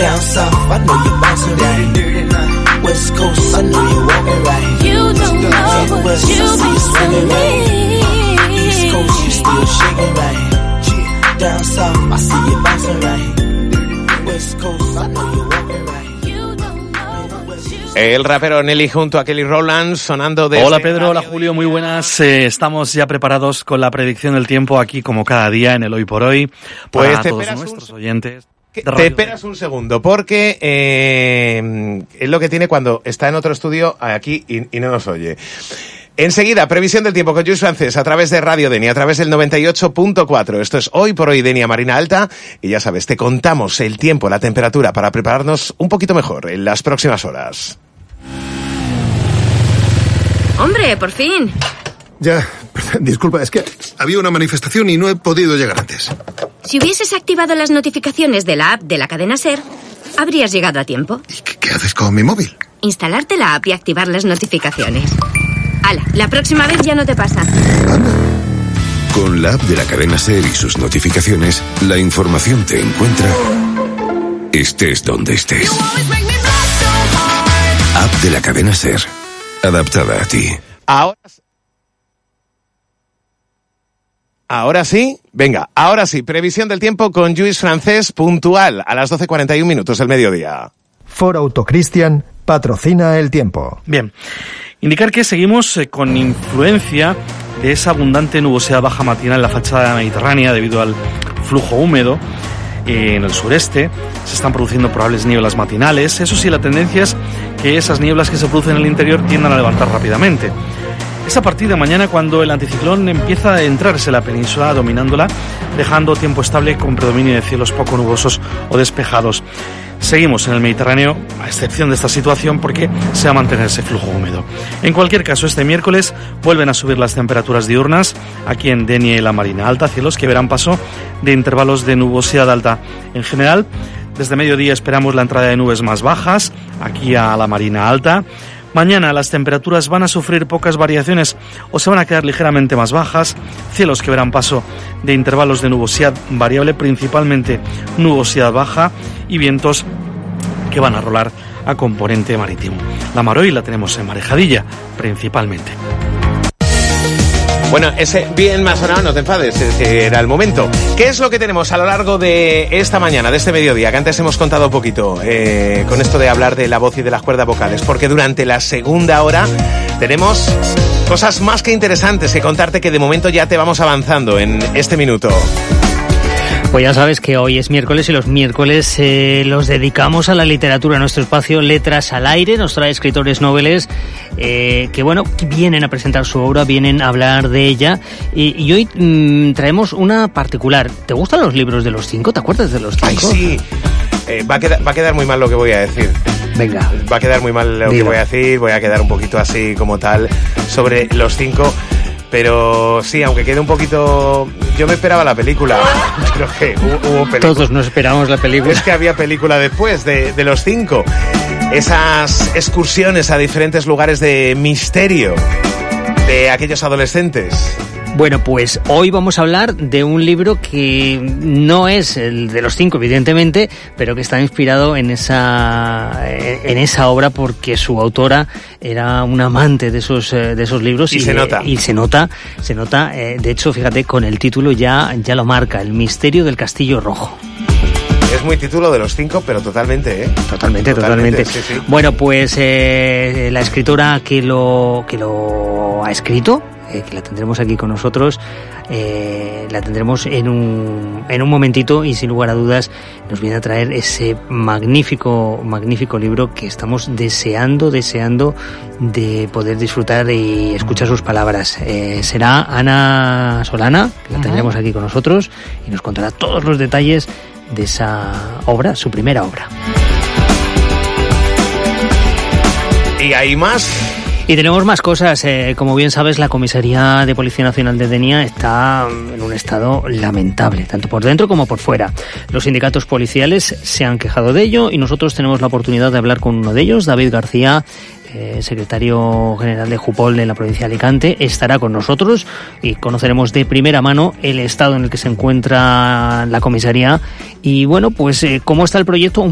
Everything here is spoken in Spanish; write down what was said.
Down south, I know you bouncing right. West coast, I know you walking right. You don't know what West, you I see you swinging right. be. East coast, you still shaking right. Down south, I see you bouncing right. West coast, I know you walking right. You don't know what you El rapero Nelly junto a Kelly Rowland sonando de... Hola Pedro, hola Julio, muy buenas. Estamos ya preparados con la predicción del tiempo aquí como cada día en el Hoy por Hoy. Pues para te todos esperas nuestros oyentes. Te esperas un segundo, porque es lo que tiene cuando está en otro estudio aquí y no nos oye. Enseguida, previsión del tiempo con Lluís Francés a través de Radio Denia, a través del 98.4. Esto es Hoy por Hoy Denia Marina Alta. Y ya sabes, te contamos el tiempo, la temperatura para prepararnos un poquito mejor en las próximas horas. ¡Hombre, por fin! Ya, disculpa, es que había una manifestación y no he podido llegar antes. Si hubieses activado las notificaciones de la app de la cadena SER, habrías llegado a tiempo. ¿Y qué haces con mi móvil? Instalarte la app y activar las notificaciones. ¡Hala! La próxima vez ya no te pasa. Anda. Con la app de la cadena SER y sus notificaciones, la información te encuentra estés donde estés. App de la cadena SER, adaptada a ti. Ahora sí, venga, ahora sí, previsión del tiempo con Lluís Francés puntual a las 12:41 minutos del mediodía. Ford Auto Christian patrocina el tiempo. Bien, indicar que seguimos con influencia de esa abundante nubosidad baja matinal en la fachada mediterránea debido al flujo húmedo. En el sureste se están produciendo probables nieblas matinales. Eso sí, la tendencia es que esas nieblas que se producen en el interior tiendan a levantar rápidamente. Es a partir de mañana cuando el anticiclón empieza a adentrarse en la península, dominándola, dejando tiempo estable con predominio de cielos poco nubosos o despejados. Seguimos en el Mediterráneo, a excepción de esta situación, porque se va a mantener ese flujo húmedo. En cualquier caso, este miércoles vuelven a subir las temperaturas diurnas aquí en Denia y la Marina Alta, cielos que verán paso de intervalos de nubosidad alta. En general, desde mediodía esperamos la entrada de nubes más bajas aquí a la Marina Alta. Mañana las temperaturas van a sufrir pocas variaciones o se van a quedar ligeramente más bajas, cielos que verán paso de intervalos de nubosidad variable, principalmente nubosidad baja, y vientos que van a rolar a componente marítimo. La mar hoy la tenemos en marejadilla, principalmente. Bueno, ese bien más sonado, no te enfades, era el momento. ¿Qué es lo que tenemos a lo largo de esta mañana, de este mediodía, que antes hemos contado un poquito, con esto de hablar de la voz y de las cuerdas vocales? Porque durante la segunda hora tenemos cosas más que interesantes que contarte, que de momento ya te vamos avanzando en este minuto. Pues ya sabes que hoy es miércoles y los miércoles los dedicamos a la literatura. Nuestro espacio Letras al Aire nos trae escritores noveles que, bueno, vienen a presentar su obra, vienen a hablar de ella. Y hoy traemos una particular. ¿Te gustan los libros de los 5? ¿Te acuerdas de los 5? Ay, sí. Va a quedar muy mal lo que voy a decir. Venga. Va a quedar muy mal lo que voy a decir. Voy a quedar un poquito así como tal sobre los 5. Pero sí, aunque quede un poquito... Yo me esperaba la película. Creo que hubo película. Todos nos esperamos la película. Es que había película después de los 5. Esas excursiones a diferentes lugares de misterio de aquellos adolescentes. Bueno, pues hoy vamos a hablar de un libro que no es el de los 5, evidentemente, pero que está inspirado en esa obra porque su autora era una amante de esos libros. Y se nota. Y se nota. De hecho, fíjate, con el título ya lo marca, El misterio del Castillo Rojo. Es muy título de los 5, pero totalmente, ¿eh? Totalmente. Sí, sí. Bueno, pues la escritora que lo ha escrito, que la tendremos aquí con nosotros, la tendremos en un momentito, y sin lugar a dudas nos viene a traer ese magnífico libro que estamos deseando de poder disfrutar y escuchar sus palabras. Será Ana Solana, que la tendremos aquí con nosotros y nos contará todos los detalles de esa obra, su primera obra. ¿Y hay más? Y tenemos más cosas. Como bien sabes, la Comisaría de Policía Nacional de Denia está en un estado lamentable, tanto por dentro como por fuera. Los sindicatos policiales se han quejado de ello y nosotros tenemos la oportunidad de hablar con uno de ellos, David García, secretario general de Jupol de la provincia de Alicante. Estará con nosotros y conoceremos de primera mano el estado en el que se encuentra la comisaría y, bueno, pues cómo está el proyecto.